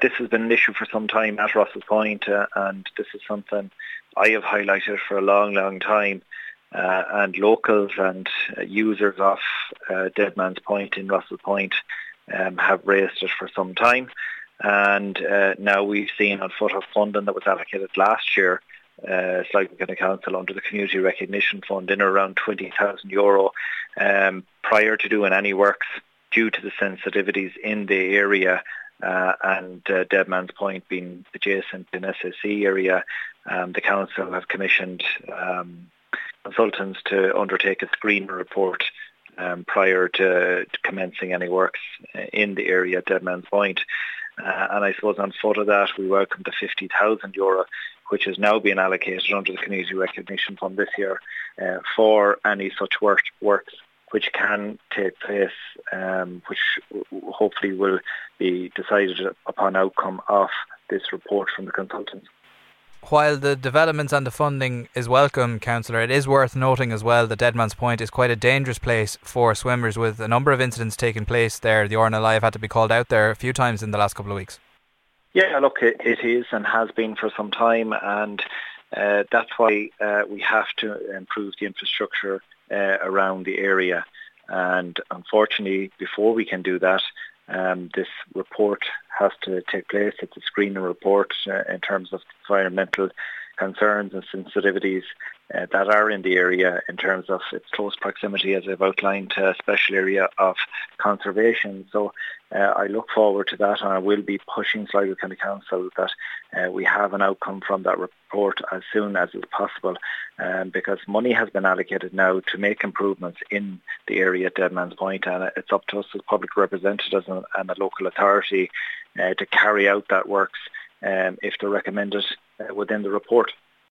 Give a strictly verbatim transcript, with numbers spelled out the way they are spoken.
this has been an issue for some time at Russell Point, uh, and this is something I have highlighted for a long, long time. Uh, and locals and uh, users of uh, Deadman's Point in Russell Point um, have raised it for some time. And uh, now we've seen on foot of funding that was allocated last year, uh, Sligo County Council under the Community Recognition Fund in around twenty thousand euro um, prior to doing any works due to the sensitivities in the area uh, and uh, Deadman's Point being adjacent to an S S E area. Um, the council have commissioned um, consultants to undertake a screening report um, prior to, to commencing any works in the area at Deadman's Point. Uh, and I suppose on foot of that, we welcome the fifty thousand euro, which is now being allocated under the Community Recognition Fund this year uh, for any such work, works which can take place, um, which hopefully will be decided upon outcome of this report from the consultants. While the developments and the funding is welcome, Councillor, it is worth noting as well that Deadman's Point is quite a dangerous place for swimmers, with a number of incidents taking place there. The R N L I have had to be called out there a few times in the last couple of weeks. Yeah, look, it, it is and has been for some time, and uh, that's why uh, we have to improve the infrastructure uh, around the area. And unfortunately, before we can do that, Um, this report has to take place. It's a screening report uh, in terms of environmental concerns and sensitivities uh, that are in the area in terms of its close proximity, as I've outlined, to a special area of conservation. So uh, I look forward to that, and I will be pushing Sligo County Council that uh, we have an outcome from that report as soon as is possible, um, because money has been allocated now to make improvements in the area at Deadman's Point, and it's up to us as public representatives and, and the local authority uh, to carry out that works um, if they're recommended uh, within the report.